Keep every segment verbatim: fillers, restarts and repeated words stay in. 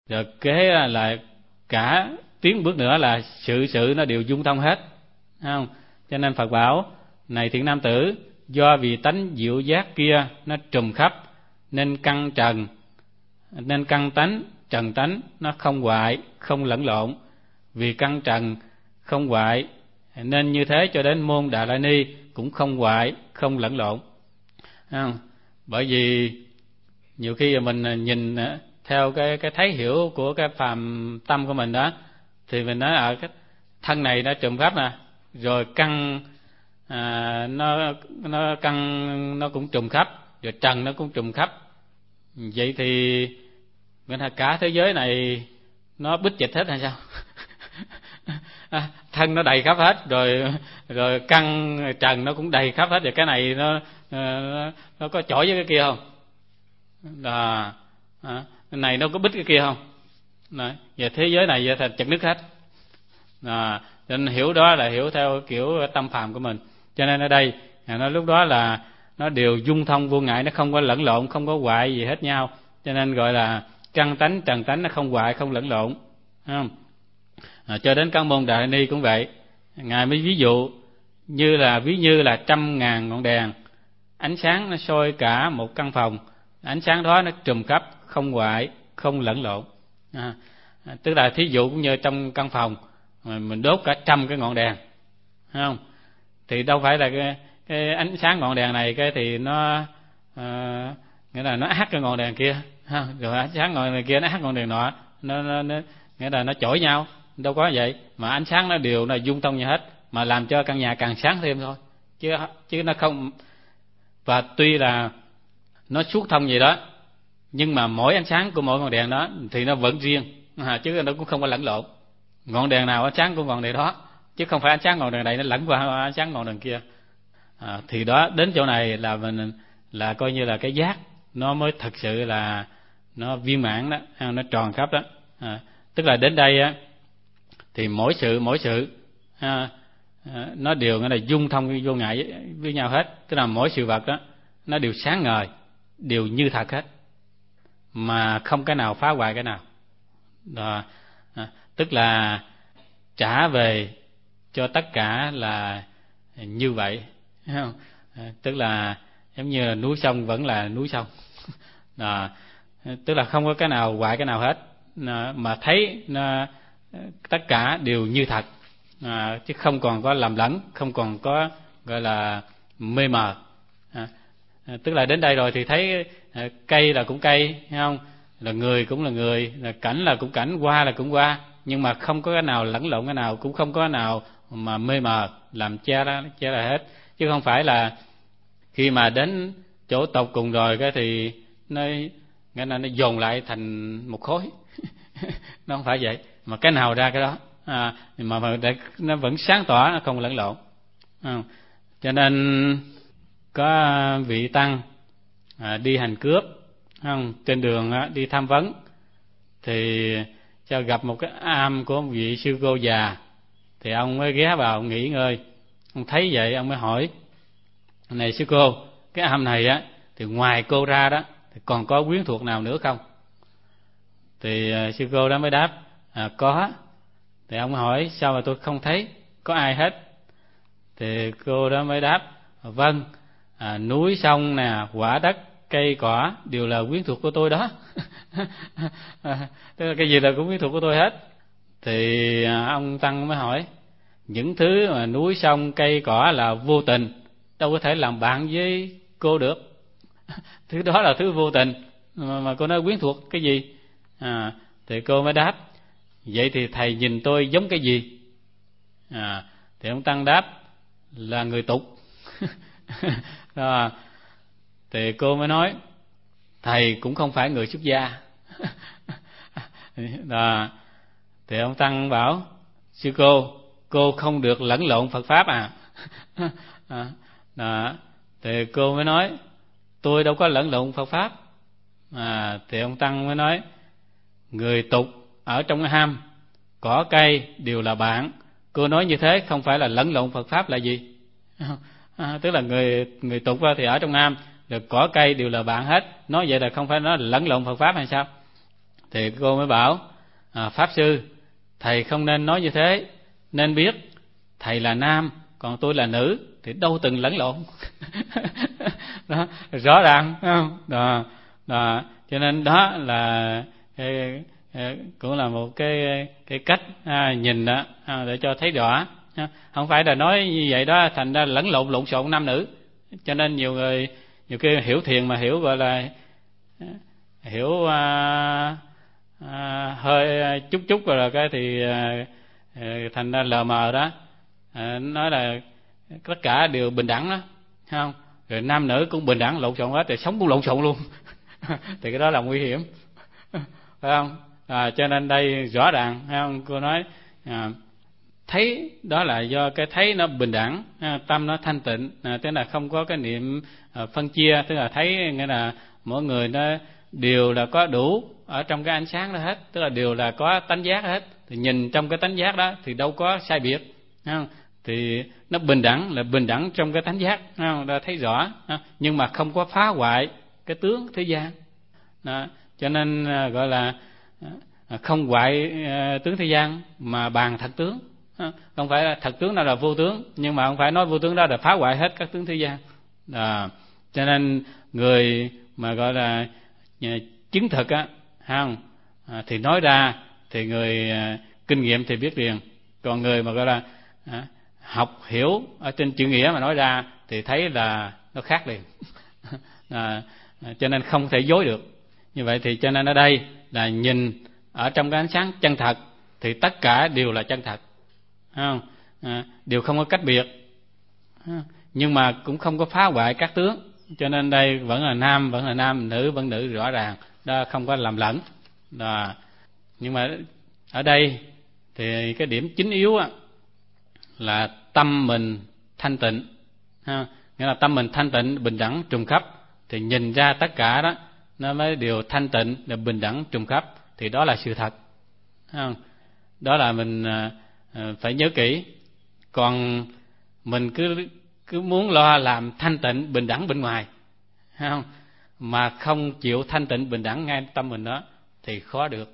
Rồi kế là cả tiến bước nữa là sự sự nó đều dung thông hết, không? Cho nên Phật bảo này thiện nam tử, do vì tánh diệu giác kia nó trùm khắp, nên căn trần, nên căn tánh trần tánh nó không hoại không lẫn lộn. Vì căn trần không hoại nên như thế cho đến môn Đà La Ni cũng không hoại không lẫn lộn, không? Bởi vì nhiều khi mình nhìn theo cái cái thấy hiểu của cái phàm tâm của mình đó, thì mình nói ở cái thân này nó trùm khắp nè, rồi căn à, nó nó căn nó cũng trùm khắp, rồi trần nó cũng trùm khắp. Vậy thì cả thế giới này nó bích dịch hết hay sao? À, thân nó đầy khắp hết, rồi rồi căn trần nó cũng đầy khắp hết, rồi cái này nó nó, nó có chổi với cái kia không? À, à, cái này nó có bích cái kia không? Đấy, về thế giới này giờ thành chật nước hết. À, nên hiểu đó là hiểu theo kiểu tâm phàm của mình. Cho nên ở đây nó lúc đó là nó đều dung thông vô ngại, nó không có lẫn lộn, không có hoại gì hết nhau. Cho nên gọi là căn tánh trần tánh, nó không hoại không lẫn lộn, không? À, cho đến các môn Đại Ni cũng vậy. Ngài mới ví dụ như là ví như là trăm ngàn ngọn đèn, ánh sáng nó soi cả một căn phòng, ánh sáng đó nó trùm khắp, không hoại không lẫn lộn. À, tức là thí dụ cũng như trong căn phòng mình đốt cả trăm cái ngọn đèn, không? Thì đâu phải là cái, cái ánh sáng ngọn đèn này cái thì nó à, nghĩa là nó át cái ngọn đèn kia, ha? Rồi ánh sáng ngọn đèn kia nó át ngọn đèn nọ, nó, nó, nó nghĩa là nó chổi nhau, đâu có vậy. Mà ánh sáng nó đều là dung thông như hết, mà làm cho căn nhà càng sáng thêm thôi, chứ chứ nó không. Và tuy là nó suốt thông gì đó, nhưng mà mỗi ánh sáng của mỗi ngọn đèn đó thì nó vẫn riêng, à, chứ nó cũng không có lẫn lộn. Ngọn đèn nào ánh sáng của ngọn đèn đó, chứ không phải ánh sáng ngọn đèn này nó lẫn qua ánh sáng ngọn đèn kia. À, thì đó, đến chỗ này là mình là coi như là cái giác nó mới thật sự là nó viên mãn đó, nó tròn khắp đó. À, tức là đến đây á thì mỗi sự mỗi sự à, à, nó đều là dung thông vô ngại với, với nhau hết. Tức là mỗi sự vật đó nó đều sáng ngời, đều như thật hết, mà không cái nào phá hoại cái nào đó. À, tức là trả về cho tất cả là như vậy, thấy không? À, tức là giống như là núi sông vẫn là núi sông đó. Tức là không có cái nào hoại cái nào hết, à, mà thấy à, tất cả đều như thật, à, chứ không còn có lầm lẫn, không còn có gọi là mê mờ. À, tức là đến đây rồi thì thấy à, cây là cũng cây, thấy không? Là người cũng là người, là cảnh là cũng cảnh, hoa là cũng hoa, nhưng mà không có cái nào lẫn lộn cái nào, cũng không có cái nào mà mê mờ làm che ra che ra hết. Chứ không phải là khi mà đến chỗ tột cùng rồi cái thì nó nghĩa là nó dồn lại thành một khối nó không phải vậy, mà cái nào ra cái đó, à, mà, mà để nó vẫn sáng tỏ, nó không lẫn lộn. À, cho nên có vị tăng à, đi hành cướp, không, trên đường á, đi tham vấn thì cho gặp một cái am của một vị sư cô già, thì ông mới ghé vào nghỉ ngơi. Ông thấy vậy ông mới hỏi: này sư cô, cái am này á thì ngoài cô ra đó thì còn có quyến thuộc nào nữa không? Thì uh, sư cô đó mới đáp: à, có. Thì ông hỏi: sao mà tôi không thấy có ai hết? Thì cô đó mới đáp: vâng, à, núi sông nè, quả đất, cây cỏ đều là quyến thuộc của tôi đó. À, tức là cái gì là cũng quyến thuộc của tôi hết. Thì à, ông tăng mới hỏi: những thứ mà núi sông cây cỏ là vô tình, đâu có thể làm bạn với cô được. Thứ đó là thứ vô tình mà, mà cô nói quyến thuộc cái gì? À, thì cô mới đáp: vậy thì thầy nhìn tôi giống cái gì? À, thì ông tăng đáp là người tục. À, thì cô mới nói: thầy cũng không phải người xuất gia. À, thì ông tăng bảo: sư cô, cô không được lẫn lộn Phật pháp à? À, à, thì cô mới nói: tôi đâu có lẫn lộn Phật pháp. À, thì ông tăng mới nói: người tục ở trong cái ham, cỏ cây đều là bạn. Cô nói như thế không phải là lẫn lộn Phật pháp là gì? À, tức là người người tục thì ở trong am, được cỏ cây đều là bạn hết. Nói vậy là không phải nói là lẫn lộn Phật pháp hay sao? Thì cô mới bảo à, pháp sư, thầy không nên nói như thế, nên biết thầy là nam còn tôi là nữ thì đâu từng lẫn lộn. Đó, rõ ràng không? Đó, đó, cho nên đó là cái, cũng là một cái cái cách à, nhìn đó à, để cho thấy rõ. À, không phải là nói như vậy đó thành ra lẫn lộn lộn xộn nam nữ. Cho nên nhiều người nhiều khi hiểu thiền mà hiểu gọi là hiểu à, à, hơi chút chút rồi là cái thì à, thành ra lờ mờ đó, à, nói là tất cả đều bình đẳng đó, thấy không? Rồi nam nữ cũng bình đẳng, lộn xộn hết, thì sống cũng lộn xộn luôn. Thì cái đó là nguy hiểm, phải không? À, cho nên đây rõ ràng, thấy không? Cô nói à, thấy đó là do cái thấy nó bình đẳng, tâm nó thanh tịnh, à, tức là không có cái niệm à, phân chia, tức là thấy nghĩa là mỗi người nó đều là có đủ ở trong cái ánh sáng đó hết, tức là đều là có tánh giác hết. Thì nhìn trong cái tánh giác đó thì đâu có sai biệt, không? Thì nó bình đẳng, là bình đẳng trong cái tánh giác, không? Đã thấy rõ, nhưng mà không có phá hoại cái tướng thế gian đó. Cho nên gọi là không hoại tướng thế gian mà bàn thật tướng. Không phải là thật tướng nào là vô tướng, nhưng mà không phải nói vô tướng đó là phá hoại hết các tướng thế gian đó. Cho nên người mà gọi là chứng thực á, không à, thì nói ra thì người à, kinh nghiệm thì biết liền, còn người mà gọi là à, học hiểu ở trên chữ nghĩa mà nói ra thì thấy là nó khác liền. À, cho nên không thể dối được. Như vậy thì cho nên ở đây là nhìn ở trong cái ánh sáng chân thật thì tất cả đều là chân thật, không? À, đều không có cách biệt, nhưng mà cũng không có phá hoại các tướng. Cho nên đây vẫn là nam vẫn là nam, nữ vẫn nữ, rõ ràng đó, không có làm lẫn đó. Nhưng mà ở đây thì cái điểm chính yếu á, là tâm mình thanh tịnh, ha? Nghĩa là tâm mình thanh tịnh, bình đẳng, trùng khắp, thì nhìn ra tất cả đó nó mới đều thanh tịnh, đều bình đẳng, trùng khắp, thì đó là sự thật, ha? Đó là mình à, phải nhớ kỹ. Còn mình cứ cứ muốn lo làm thanh tịnh bình đẳng bên ngoài, không, mà không chịu thanh tịnh bình đẳng ngay tâm mình đó thì khó được.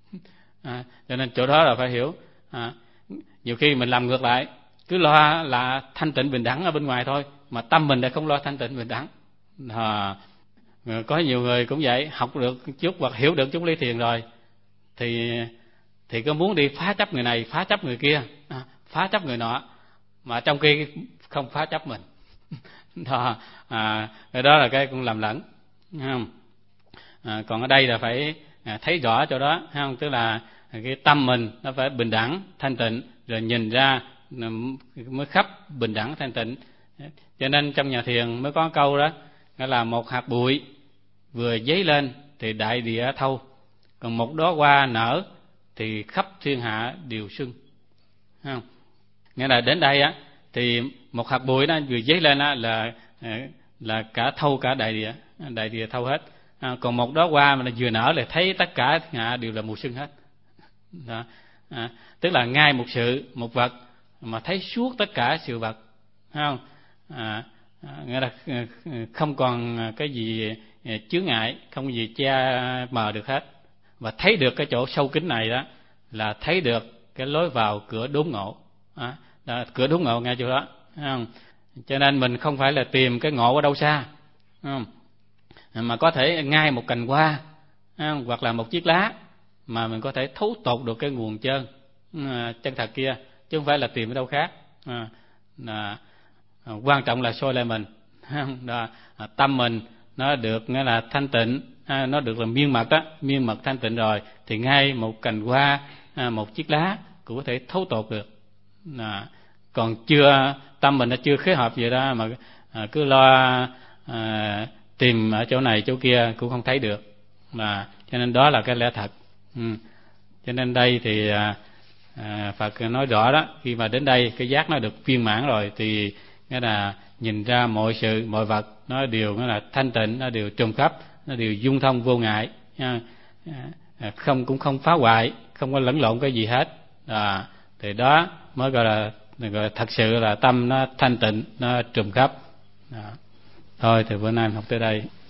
À, cho nên chỗ đó là phải hiểu. À, nhiều khi mình làm ngược lại, cứ lo là thanh tịnh bình đẳng ở bên ngoài thôi, mà tâm mình lại không lo thanh tịnh bình đẳng. À, có nhiều người cũng vậy, học được chút hoặc hiểu được chút lý thiền rồi thì thì có muốn đi phá chấp người này, phá chấp người kia, à, phá chấp người nọ, mà trong khi không phá chấp mình. Đó, à, đó là cái cũng làm lẫn, không? À, còn ở đây là phải à, thấy rõ chỗ đó, không? Tức là cái tâm mình nó phải bình đẳng, thanh tịnh, rồi nhìn ra mới khắp bình đẳng, thanh tịnh. Cho nên trong nhà thiền mới có câu đó, đó là một hạt bụi vừa dấy lên thì đại địa thâu, còn một đóa hoa nở thì khắp thiên hạ đều sưng, không? Nghĩa là đến đây á thì một hạt bụi đó vừa dấy lên á là là cả thâu cả đại địa, đại địa thâu hết. À, còn một đóa hoa mà nó vừa nở là thấy tất cả thiên hạ đều là mùa xuân hết. Đó. À, tức là ngay một sự một vật mà thấy suốt tất cả sự vật, không? À, à, nghĩa là không còn cái gì chướng ngại, không có gì che mờ được hết, và thấy được cái chỗ sâu kín này đó là thấy được cái lối vào cửa đốn ngộ. À, đó, cửa đốn ngộ ngay chỗ đó, không? Cho nên mình không phải là tìm cái ngộ ở đâu xa, không? Mà có thể ngay một cành hoa, không? Hoặc là một chiếc lá mà mình có thể thấu tột được cái nguồn chân à, chân thật kia, chứ không phải là tìm ở đâu khác. À, à, à, quan trọng là soi lại mình, đó, à, tâm mình nó được nghĩa là thanh tịnh, à, nó được là miên mật đó, miên mật thanh tịnh rồi thì ngay một cành hoa, à, một chiếc lá cũng có thể thấu tột được. À, còn chưa, tâm mình nó chưa khế hợp vậy đó mà à, cứ lo à, tìm ở chỗ này chỗ kia cũng không thấy được. À, cho nên đó là cái lẽ thật. Ừ. Cho nên đây thì à, à, Phật nói rõ đó, khi mà đến đây cái giác nó được viên mãn rồi thì nghĩa là nhìn ra mọi sự mọi vật nó đều nghĩa là thanh tịnh, nó đều trùng khắp, nó đều dung thông vô ngại, à, à, không cũng không phá hoại, không có lẫn lộn cái gì hết. À, thì đó mới gọi là, gọi là thật sự là tâm nó thanh tịnh, nó trùm khắp. À. Thôi thì bữa nay mình học tới đây.